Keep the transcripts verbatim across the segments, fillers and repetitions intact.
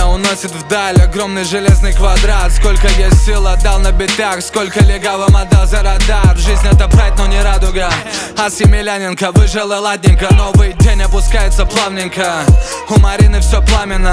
уносит вдаль огромный железный квадрат. Сколько я сил отдал на битах, сколько легавым отдал за радар. Жизнь это прайд, но не радуга, а Семеляненко выжил и ладненько. Новый день опускается плавненько, у Марины все пламенно,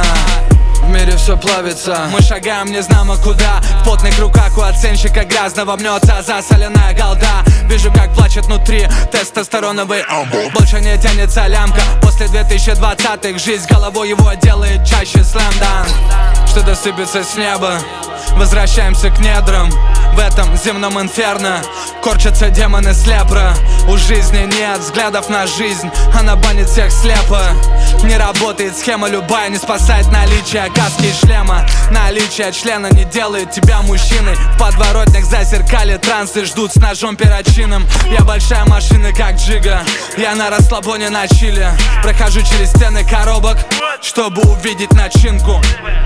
в мире все плавится. Мы шагаем не знамо куда, в потных руках у оценщика грязного мнется засоленная голда. Вижу, как плачет внутри тестостероновый амбо. Больше не тянется лямка после две тысячи двадцатых. Жизнь головой его делает чаще слэмдан. Что-то сыпется с неба, возвращаемся к недрам. В этом земном инферно корчатся демоны с лепра. У жизни нет взглядов на жизнь, она банит всех слепо. Не работает схема любая, не спасает наличие каски и шлема. Наличие члена не делает тебя мужчиной. В подворотнях зазеркали трансы ждут с ножом перочинным. Я большая машина, как Джига, я на расслабоне на чиле. Прохожу через стены коробок, чтобы увидеть начинку.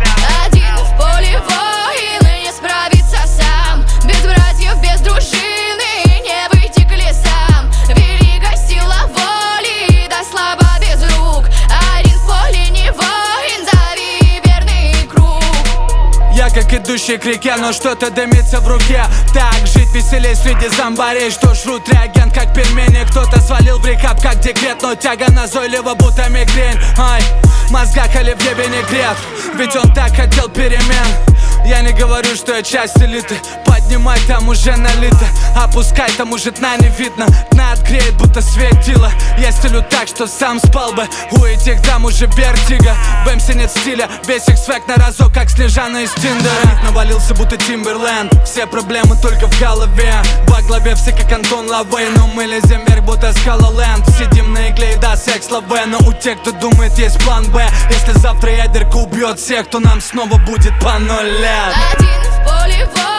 Один в поле воин и не справится сам. Без братьев, без дружины не выйти к лесам. Велика сила воли, да слабо без рук. Один в поле не воин, зови верный круг. Я как идущий к реке, но что-то дымится в руке. Так жить веселей среди зомбарей, что жрут реагент как пельмени. Кто-то свалил в рекап как декрет, но тяга назойлива будто мигрень. Ай, в мозгах оливье винегрет, ведь он так хотел перемен. Я не говорю, что я часть элиты, поднимай, там уже налито. Опускай, там уже дна не видно, дна отгреет, будто светило. Я стелю так, что сам спал бы, у этих дам уже вертига. В эмси нет стиля, весь их свек на разок, как Снежана из Тиндера. Бит навалился, будто Тимберленд, все проблемы только в голове. Во главе все как Антон Лавей, но мы лезем вверх, будто Скала Ленд. Сидим на игле и да, секс лаве, но у тех, кто думает, есть план Б. Если завтра ядерка убьет всех, то нам снова будет по ноль лет. Один в поле воин.